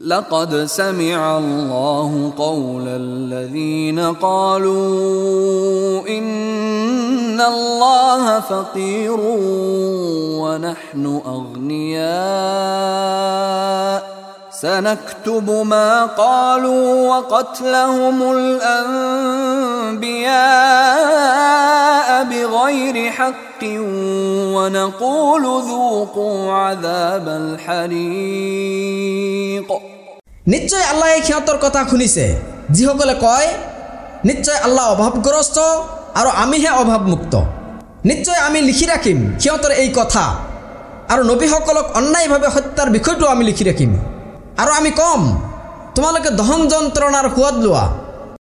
لقد سمع الله قول الذين قالوا إن الله فقير ونحن أغنياء سنكتب ما قالوا وقتلهم الأنبياء بغير حق ونقول ذوقوا عذاب الحريق নিশ্চয় আল্লাহ এই ক্ষমতার কথা শুনিছে যিসকলে কয় নিশ্চয় আল্লাহ অভাৱগ্ৰস্ত আৰু আমিহে অভাৱমুক্ত নিশ্চয় আমি লিখি ৰাখিম ক্ষমতাৰ এই কথা আৰু নবীসকলক অন্যায়ভাৱে হত্যাৰ বিষয়টো আমি লিখি ৰাখিম আৰু আমি কম তোমালোকে দহন যন্ত্ৰণাৰ সোৱাদ লোৱা